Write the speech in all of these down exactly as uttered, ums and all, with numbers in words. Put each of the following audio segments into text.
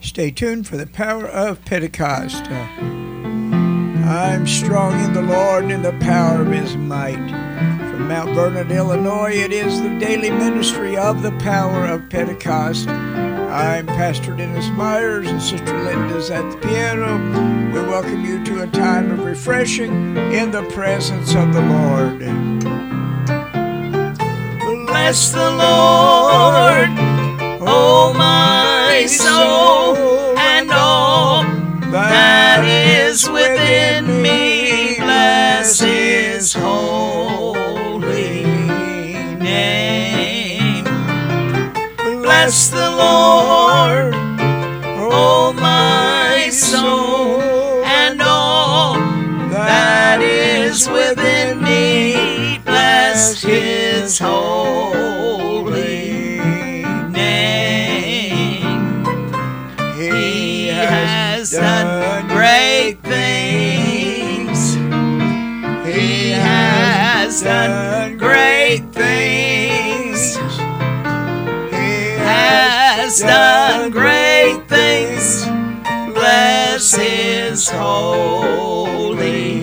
Stay tuned for the power of Pentecost. Uh, I'm strong in the Lord and in the power of his might. From Mount Vernon, Illinois, it is the daily ministry of the power of Pentecost. I'm Pastor Dennis Myers and Sister Linda's at the piano. We welcome you to a time of refreshing in the presence of the Lord. Bless the Lord, oh my soul, and all that is within me. Bless his holy name. Bless the Lord, oh my soul, and all that is within me. Bless his holy name. He has done great things. He has done great things. He has done great things. Bless his holy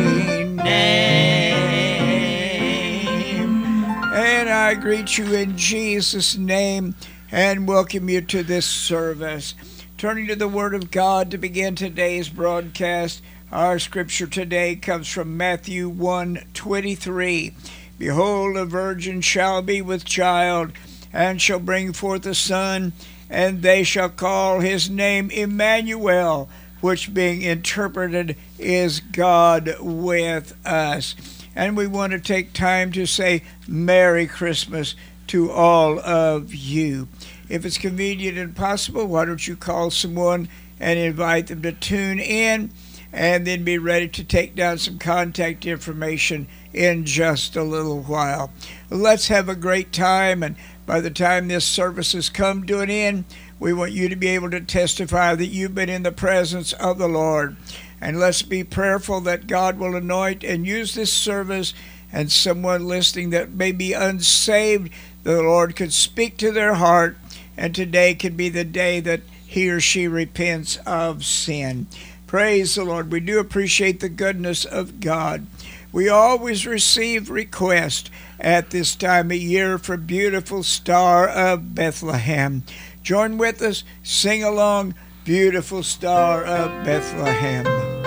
name. And I greet you in Jesus' name and welcome you to this service. Turning to the Word of God to begin today's broadcast, our scripture today comes from Matthew one twenty-three. Behold, a virgin shall be with child, and shall bring forth a son, and they shall call his name Emmanuel, which being interpreted is God with us. And we want to take time to say Merry Christmas to all of you. If it's convenient and possible, why don't you call someone and invite them to tune in, and then be ready to take down some contact information in just a little while. Let's have a great time, and by the time this service has come to an end, we want you to be able to testify that you've been in the presence of the Lord. And let's be prayerful that God will anoint and use this service, and someone listening that may be unsaved, the Lord could speak to their heart, and today could be the day that he or she repents of sin. Praise the Lord. We do appreciate the goodness of God. We always receive requests at this time of year for Beautiful Star of Bethlehem. Join with us, sing along, Beautiful Star of Bethlehem.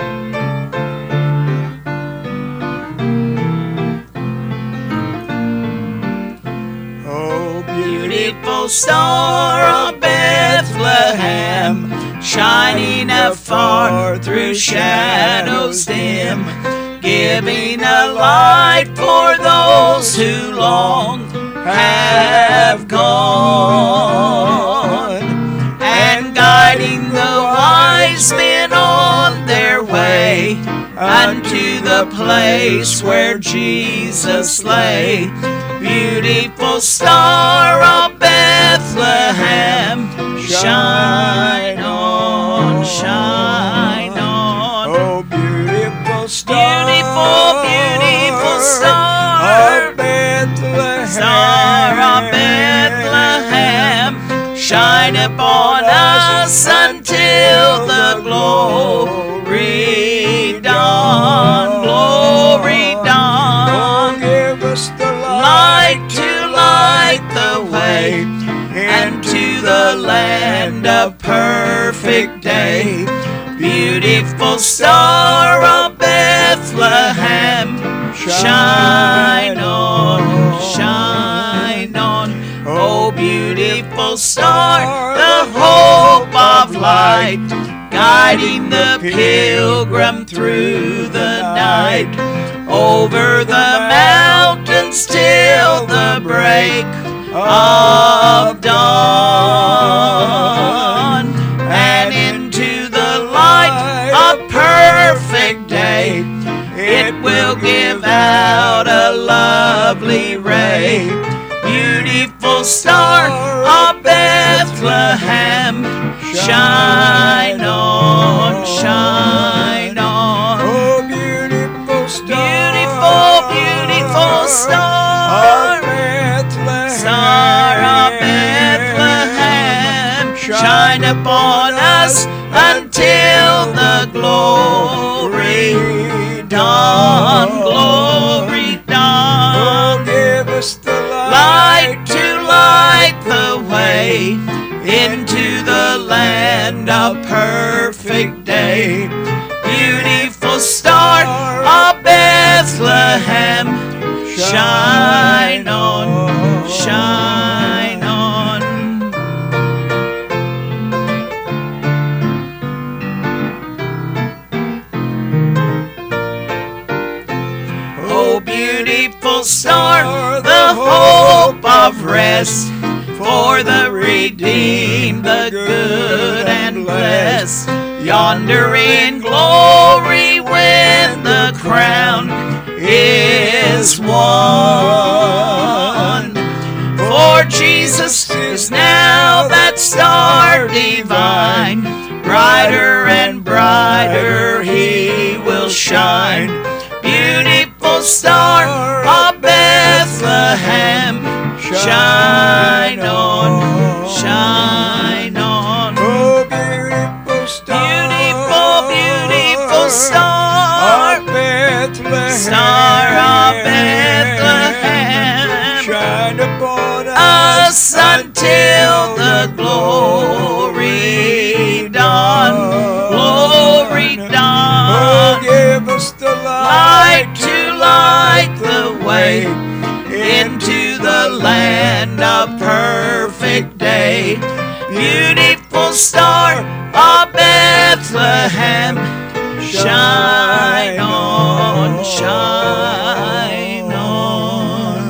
Beautiful star of Bethlehem, shining afar through shadows dim, giving a light for those who long have gone, and guiding the wise men on their way unto the place where Jesus lay. Beautiful star of Bethlehem, shine on, shine on. Oh, beautiful star, beautiful, beautiful star of Bethlehem, star of Bethlehem, shine upon us until the glory dawn, glory dawn. Oh, give us the light to light the way into the land of perfect day. Beautiful star of Bethlehem, shine on, shine on. Oh, beautiful star, the hope of light, guiding the pilgrim through the night, over the mountains till the break of dawn, and into the light of perfect day. It will give out a lovely ray. Beautiful star of Bethlehem, shine on, shine on. Oh, beautiful star, beautiful, beautiful star of Bethlehem, star of Bethlehem, shine upon upon us until the glory dawn, glory dawn. Oh, give us the Light to light the way into the land of perfect day. Beautiful star of Bethlehem, shine on, shine on. Oh, beautiful star, the hope of rest for the redeemed, the good and blessed. Yonder in glory when the crown is won. For Jesus is now that star divine, brighter and brighter he will shine. Beautiful star of Bethlehem, shine on, shine on. Oh, beautiful star, beautiful, beautiful star of Bethlehem, star of Bethlehem, shine upon us until the glory dawn, glory dawn. Oh, give us the light, light to light the way into the land of perfect day. Beautiful star of Bethlehem, shine on, shine on.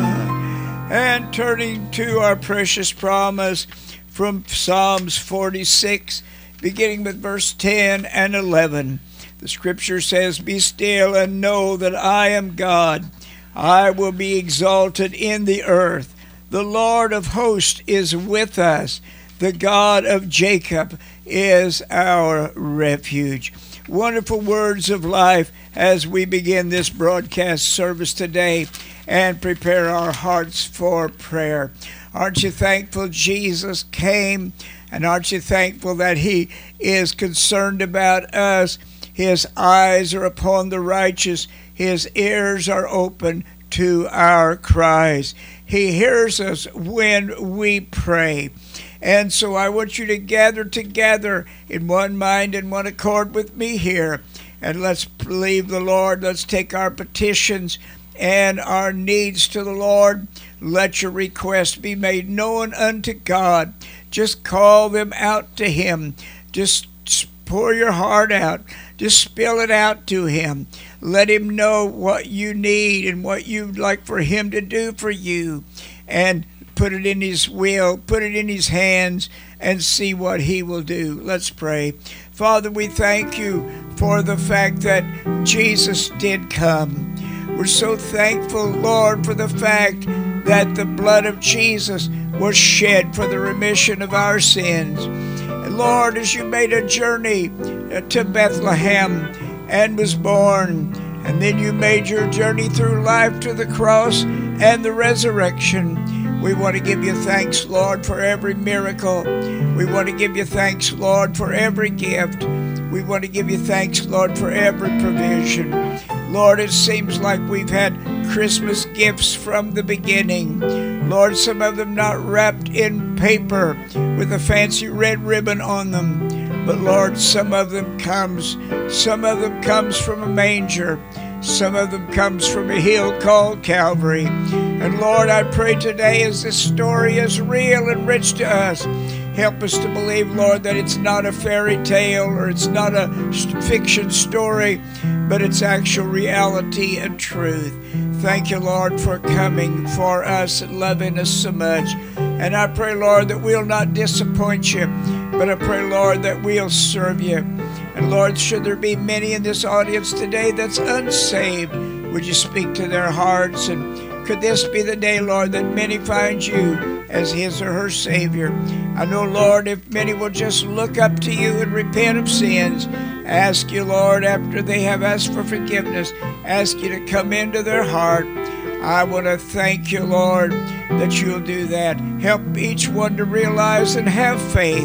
And turning to our precious promise from Psalms forty-six, beginning with verse ten and eleven. The scripture says, "Be still and know that I am God. I will be exalted in the earth. The Lord of hosts is with us. The God of Jacob is our refuge." Wonderful words of life as we begin this broadcast service today and prepare our hearts for prayer. Aren't you thankful Jesus came? And aren't you thankful that he is concerned about us? His eyes are upon the righteous. His ears are open to our cries. He hears us when we pray. And so I want you to gather together in one mind and one accord with me here. And let's believe the Lord. Let's take our petitions and our needs to the Lord. Let your requests be made known unto God. Just call them out to him. Just pour your heart out. Just spill it out to him. Let him know what you need and what you'd like for him to do for you. And put it in his will, put it in his hands, and see what he will do. Let's pray. Father, we thank you for the fact that Jesus did come. We're so thankful, Lord, for the fact that the blood of Jesus was shed for the remission of our sins. And Lord, as you made a journey to Bethlehem and was born, and then you made your journey through life to the cross and the resurrection, we want to give you thanks, Lord, for every miracle. We want to give you thanks, Lord, for every gift. We want to give you thanks, Lord, for every provision. Lord, it seems like we've had Christmas gifts from the beginning. Lord, some of them not wrapped in paper with a fancy red ribbon on them. But Lord, some of them comes, some of them comes from a manger. Some of them comes from a hill called Calvary. And Lord, I pray today as this story is real and rich to us, help us to believe, Lord, that it's not a fairy tale or it's not a fiction story, but it's actual reality and truth. Thank you, Lord, for coming for us and loving us so much. And I pray, Lord, that we'll not disappoint you, but I pray, Lord, that we'll serve you. And Lord, should there be many in this audience today that's unsaved, would you speak to their hearts? And could this be the day, Lord, that many find you as his or her Savior? I know, Lord, if many will just look up to you and repent of sins, ask you, Lord, after they have asked for forgiveness, ask you to come into their heart. I want to thank you, Lord, that you'll do that. Help each one to realize and have faith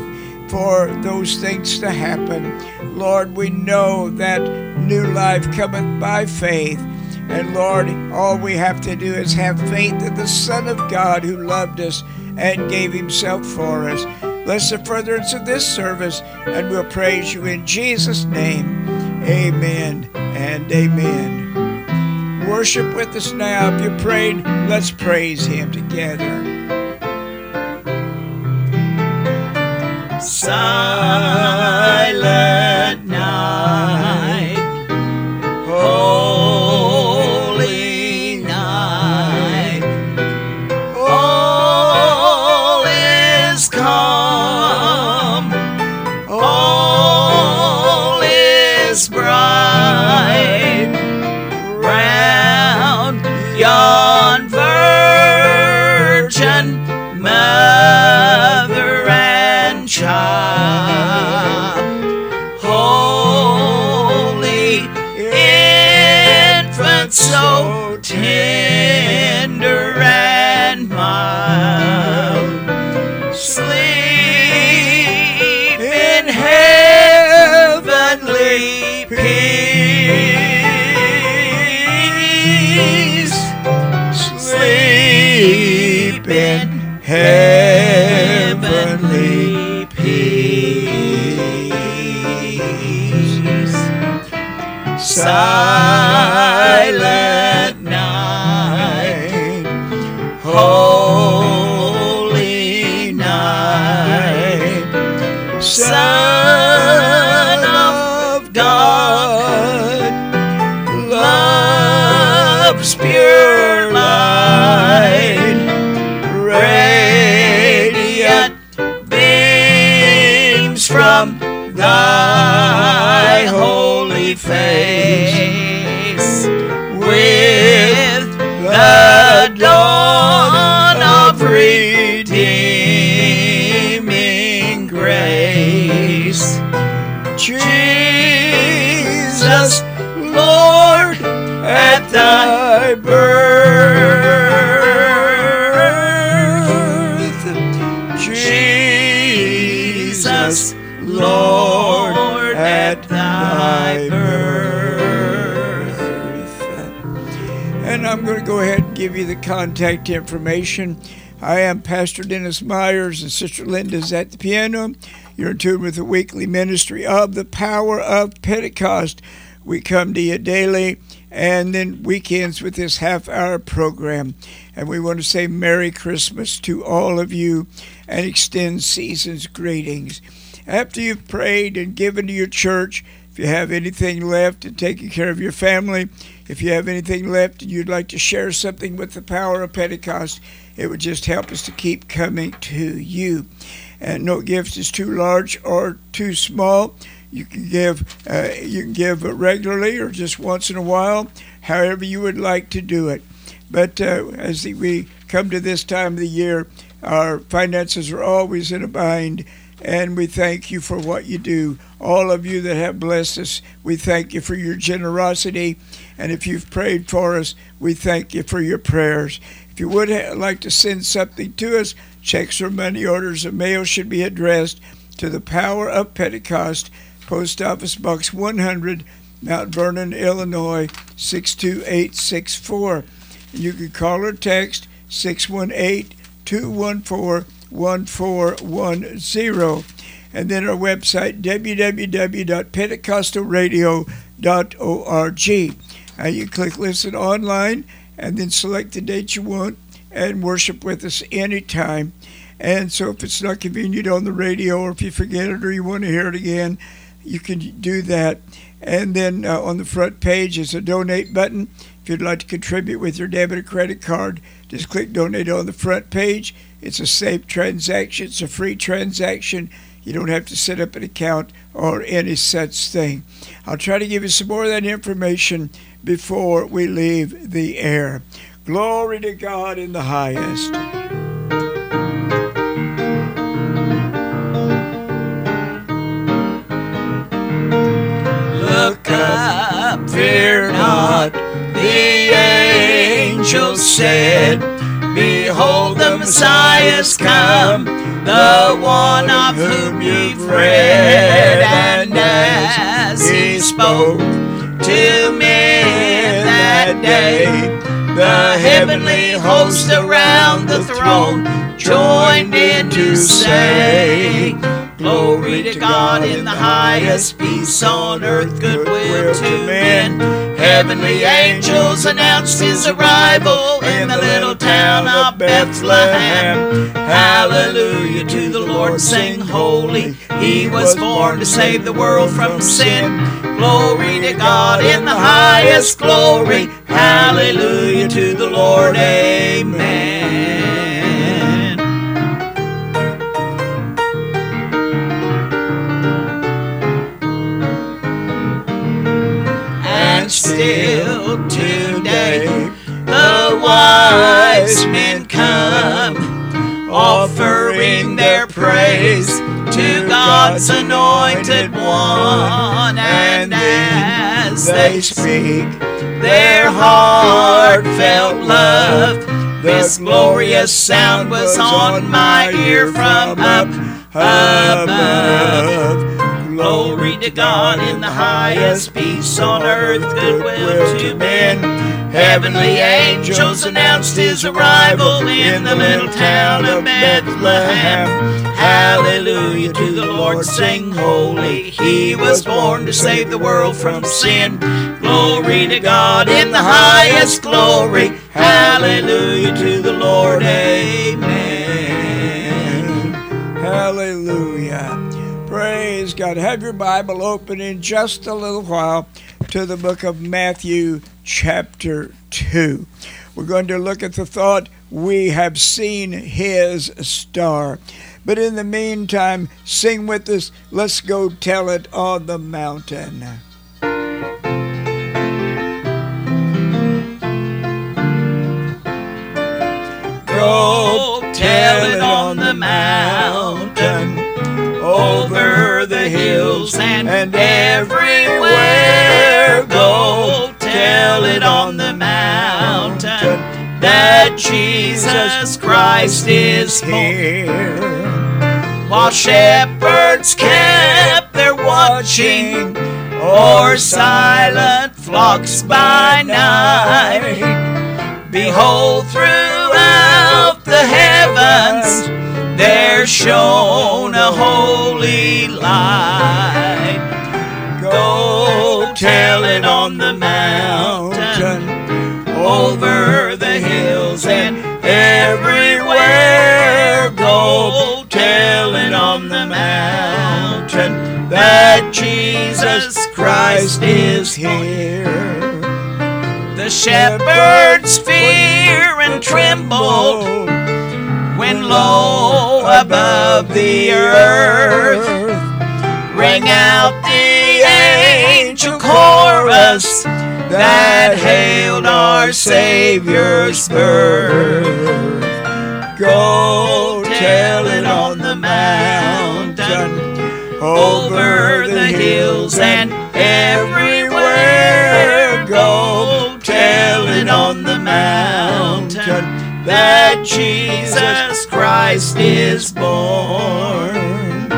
for those things to happen. Lord, we know that new life cometh by faith. And Lord, all we have to do is have faith in the Son of God who loved us and gave himself for us. Bless the furtherance of this service, and we'll praise you in Jesus' name. Amen and amen. Worship with us now. If you prayed, let's praise him together. Silent night, holy night, all is calm, all is bright, round yon virgin mother and child, holy infant, so tender and mild, sleep in heavenly peace, sleep in heavenly peace. Silent night, holy night, Son of God, love's pure light, radiant beams from thy holy face, with the dawn of redeeming grace. Jesus, Lord, at thy birth, Jesus, Lord, at thy birth. And I'm going to go ahead and give you the contact information. I am Pastor Dennis Myers, and Sister Linda's at the piano. You're in tune with the weekly ministry of the Power of Pentecost. We come to you daily and then weekends with this half-hour program. And we want to say Merry Christmas to all of you and extend season's greetings. After you've prayed and given to your church, if you have anything left and taking care of your family, if you have anything left and you'd like to share something with the Power of Pentecost, it would just help us to keep coming to you. And no gift is too large or too small. You can give uh, you can give regularly or just once in a while, however you would like to do it. But uh, as we come to this time of the year, our finances are always in a bind, and we thank you for what you do. All of you that have blessed us, we thank you for your generosity. And if you've prayed for us, we thank you for your prayers. If you would ha- like to send something to us, checks or money orders of mail should be addressed to the Power of Pentecost, Post Office Box one hundred, Mount Vernon, Illinois, six two eight six four. You can call or text six one eight, two one four, one four one zero. And then our website, w w w dot pentecostal radio dot org. Uh, you click Listen Online and then select the date you want and worship with us anytime. And so if it's not convenient on the radio, or if you forget it or you want to hear it again, you can do that. And then uh, on the front page is a donate button. If you'd like to contribute with your debit or credit card, just click donate on the front page. It's a safe transaction. It's a free transaction. You don't have to set up an account or any such thing. I'll try to give you some more of that information before we leave the air. Glory to God in the highest. Look up, fear not, the angel said, behold, the Messiah's come, the one of whom you've read. And as he spoke to men that day, the heavenly host around the throne joined in to say, glory to God in the highest, peace on earth, goodwill to men. Heavenly angels announced his arrival in the little town of Bethlehem. Hallelujah to the Lord, sing holy. He was born to save the world from sin. Glory to God in the highest, glory. Hallelujah to the Lord, amen. And still today the wise men come, offering their praise to God's anointed one. And as they speak their heartfelt love, this glorious sound was on my ear from up above. Glory to God in the highest, peace on earth, goodwill to men. Heavenly angels announced his arrival in the little town of Bethlehem. Hallelujah to the Lord, sing holy. He was born to save the world from sin. Glory to God in the highest, glory. Hallelujah to the Lord, amen. Hallelujah. Praise God. Have your Bible open in just a little while to the book of Matthew chapter two. We're going to look at the thought, we have seen his star. But in the meantime, sing with us, let's go tell it on the mountain. Go tell it on the mountain, over the hills and, and everywhere. Go tell it on the mountain that Jesus Christ is here. While shepherds kept their watching o'er silent flocks by night, behold, throughout the heavens there shone a holy light. Go tell it on the mountain, over the hills and everywhere. Go tell it on the mountain that Jesus Christ is here. The shepherds fear and tremble when lo above the earth rang out the angel chorus that hailed our Savior's birth. Go tell it on the mountain, over the hills and everywhere. Go tell it on the mountain that Jesus Christ is born.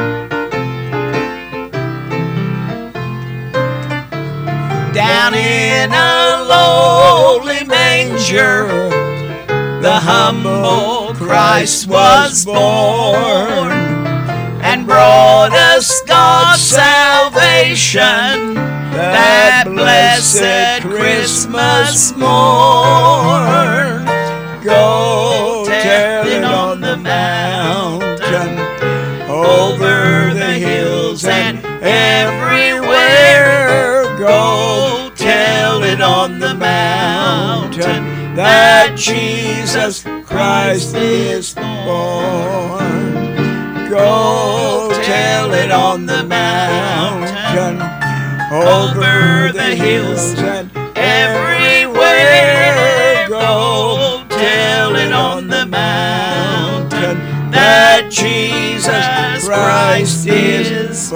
Down in a lowly manger, the humble Christ was born, and brought us God's salvation that blessed Christmas morn. Go tell it on the mountain, over the hills and everywhere. Go tell it on the mountain that Jesus Christ is born. Go tell it on the mountain, over the hills and everywhere. Go tell it on the mountain that Jesus Christ is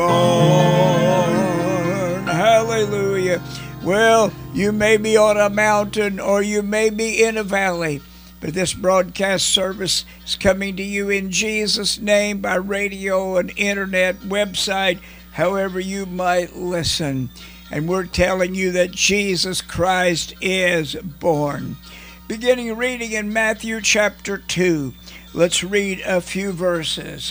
born. Hallelujah. Well, you may be on a mountain or you may be in a valley, But this broadcast service is coming to you in Jesus' name by radio and internet, website, however you might listen. And we're telling you that Jesus Christ is born. Beginning reading in Matthew chapter two. Let's read a few verses.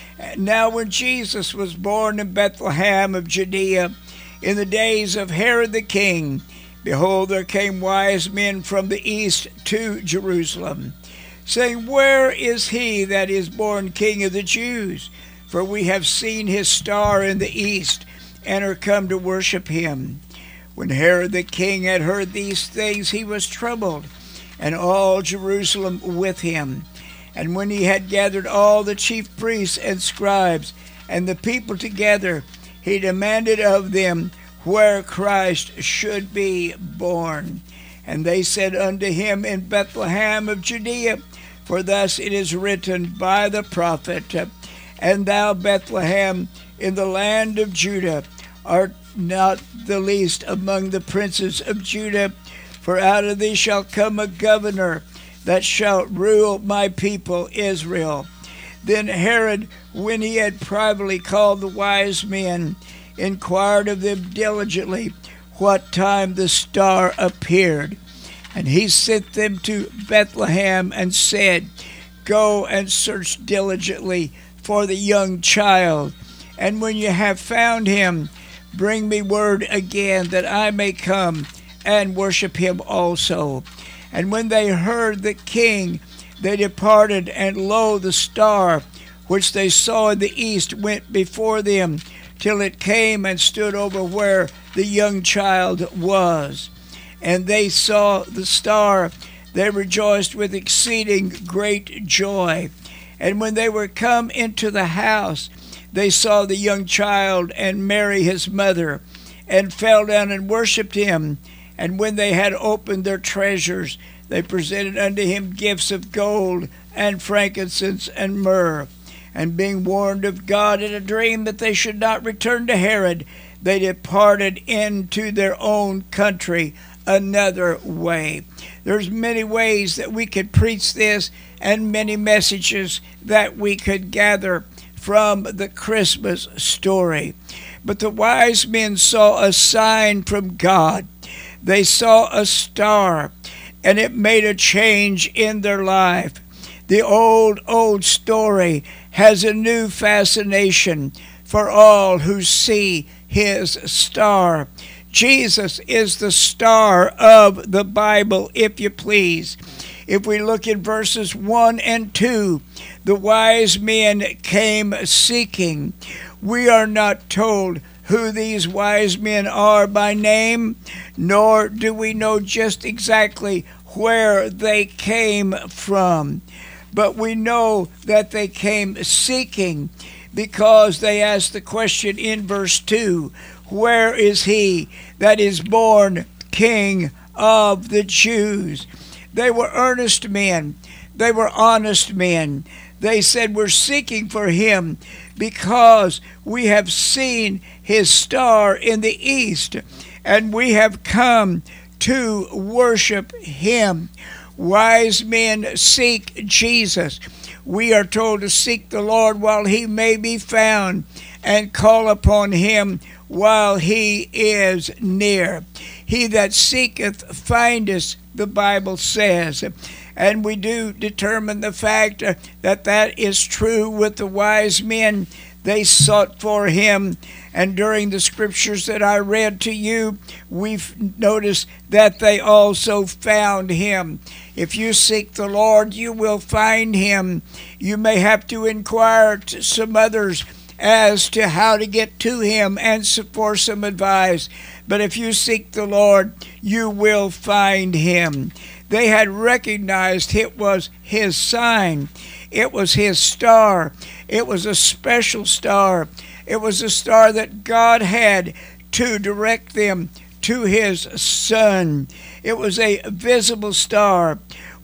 Now when Jesus was born in Bethlehem of Judea, in the days of Herod the king, behold, there came wise men from the east to Jerusalem, saying, Where is he that is born King of the Jews? For we have seen his star in the east, and are come to worship him. When Herod the king had heard these things, he was troubled, and all Jerusalem with him. And when he had gathered all the chief priests and scribes and the people together, he demanded of them where Christ should be born. And they said unto him, In Bethlehem of Judea, for thus it is written by the prophet, And thou, Bethlehem, in the land of Judah, art not the least among the princes of Judah, for out of thee shall come a governor that shall rule my people Israel. Then Herod, when he had privately called the wise men, inquired of them diligently what time the star appeared. And he sent them to Bethlehem and said, Go and search diligently for the young child, and when you have found him, bring me word again, that I may come and worship him also. And when they heard the king, they departed, and lo, the star which they saw in the east went before them, till it came and stood over where the young child was. And they saw the star, they rejoiced with exceeding great joy. And when they were come into the house, they saw the young child and Mary his mother, and fell down and worshipped him. And when they had opened their treasures, they presented unto him gifts of gold and frankincense and myrrh. And being warned of God in a dream that they should not return to Herod, they departed into their own country another way. There's many ways that we could preach this, and many messages that we could gather from the Christmas story. But the wise men saw a sign from God. They saw a star, and it made a change in their life. The old, old story has a new fascination for all who see his star. Jesus is the star of the Bible, if you please. If we look in verses one and two, the wise men came seeking. We are not told who these wise men are by name, nor do we know just exactly where they came from. But we know that they came seeking, because they asked the question in verse two, Where is he that is born King of the Jews? They were earnest men. They were honest men. They said, We're seeking for him because we have seen his star in the east, and we have come to worship him. Wise men seek Jesus. We are told to seek the Lord while he may be found, and call upon him while he is near. He that seeketh findeth, the Bible says. And we do determine the fact that that is true with the wise men. They sought for him. And during the scriptures that I read to you, we've noticed that they also found him. If you seek the Lord, you will find him. You may have to inquire to some others as to how to get to him and for some advice. But if you seek the Lord, you will find him. They had recognized it was his sign. It was his star. It was a special star. It was a star that God had to direct them to his son. It was a visible star.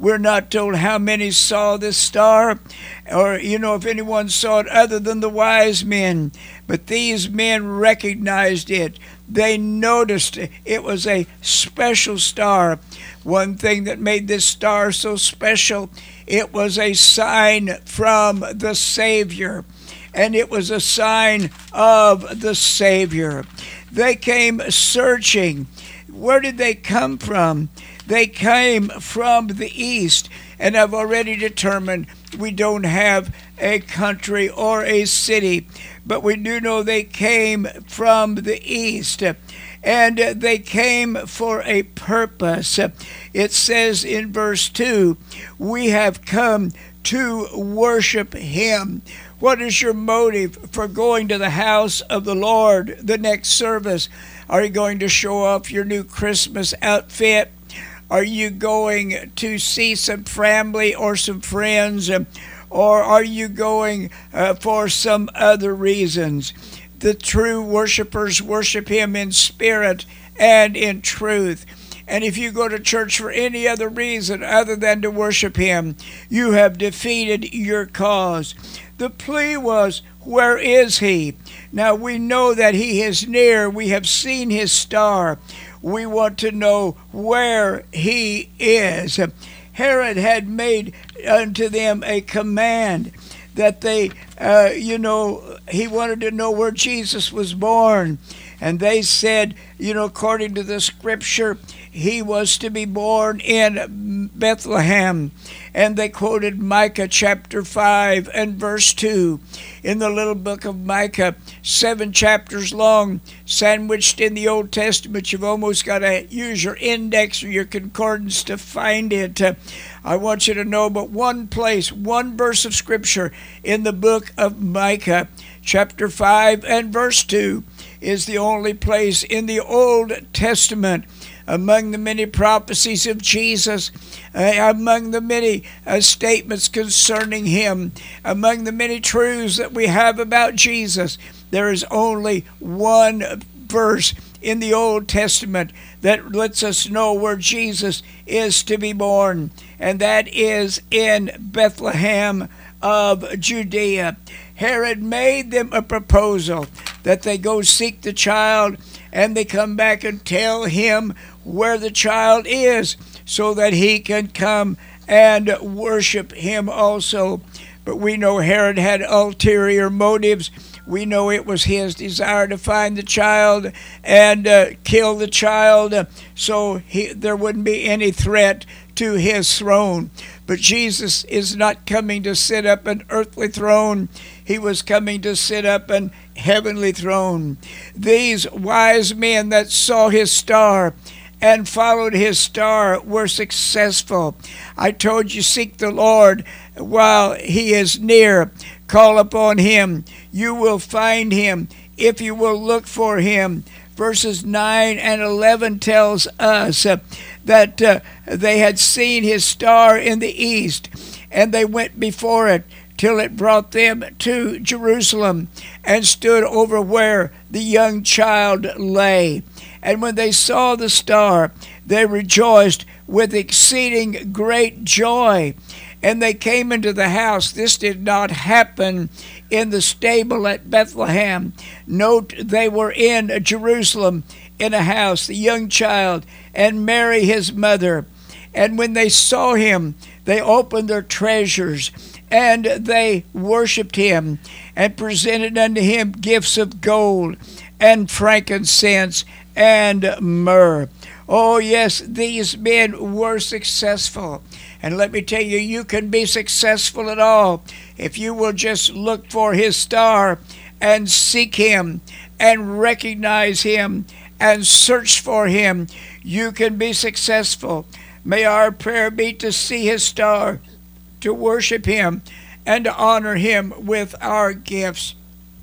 We're not told how many saw this star, or, you know, if anyone saw it other than the wise men. But these men recognized it. They noticed it was a special star. One thing that made this star so special, it was a sign from the Savior. And it was a sign of the Savior. They came searching. Where did they come from? They came from the east. And I've already determined we don't have a country or a city, but we do know they came from the east. And they came for a purpose. It says in verse two, we have come to worship him. What is your motive for going to the house of the Lord the next service? Are you going to show off your new Christmas outfit? Are you going to see some family or some friends? Or are you going uh, for some other reasons? The true worshipers worship him in spirit and in truth. And if you go to church for any other reason other than to worship him, you have defeated your cause. The plea was, where is he? Now we know that he is near. We have seen his star. We want to know where he is. Herod had made unto them a command that they, uh, you know, he wanted to know where Jesus was born. And they said, you know, according to the scripture, he was to be born in Bethlehem. And they quoted Micah chapter five and verse two. In the little book of Micah, seven chapters long, sandwiched in the Old Testament. You've almost got to use your index or your concordance to find it. Uh, I want you to know but one place, one verse of scripture in the book of Micah, chapter five and verse two, is the only place in the Old Testament, among the many prophecies of Jesus, uh, among the many uh, statements concerning him, among the many truths that we have about Jesus, there is only one verse in the Old Testament that lets us know where Jesus is to be born, and that is in Bethlehem of Judea. Herod made them a proposal that they go seek the child and they come back and tell him where the child is so that he can come and worship him also. But we know Herod had ulterior motives. We know it was his desire to find the child and uh, kill the child so he, there wouldn't be any threat to his throne. But Jesus is not coming to sit up an earthly throne. He was coming to sit up an heavenly throne. These wise men that saw his star and followed his star were successful. I told you, seek the Lord while he is near. Call upon him. You will find him if you will look for him. Verses nine and eleven tells us uh, that uh, they had seen his star in the east, and they went before it till it brought them to Jerusalem, and stood over where the young child lay. And when they saw the star, they rejoiced with exceeding great joy. And they came into the house. This did not happen in the stable at Bethlehem. Note, they were in Jerusalem in a house, the young child and Mary his mother. And when they saw him, they opened their treasures, and they worshipped him, and presented unto him gifts of gold and frankincense and myrrh. Oh yes, these men were successful. And let me tell you, you can be successful at all if you will just look for his star and seek him and recognize him and search for him. You can be successful. May our prayer be to see his star, to worship him, and to honor him with our gifts.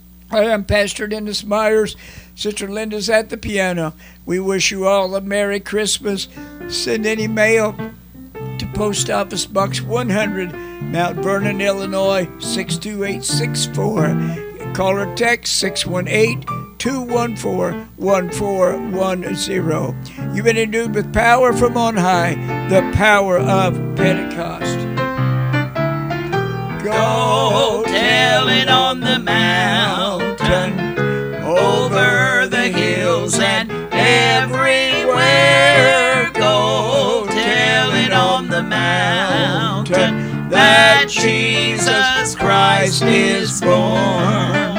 I am Pastor Dennis Myers. Sister Linda's at the piano. We wish you all a Merry Christmas. Send any mail to Post Office Box one hundred, Mount Vernon, Illinois, six two eight six four. Call or text six one eight, two one four, one four one zero. You've been endued with power from on high, the power of Pentecost. Go tell it on the mountain, over the hills and everywhere. Go tell it on the mountain that Jesus Christ is born.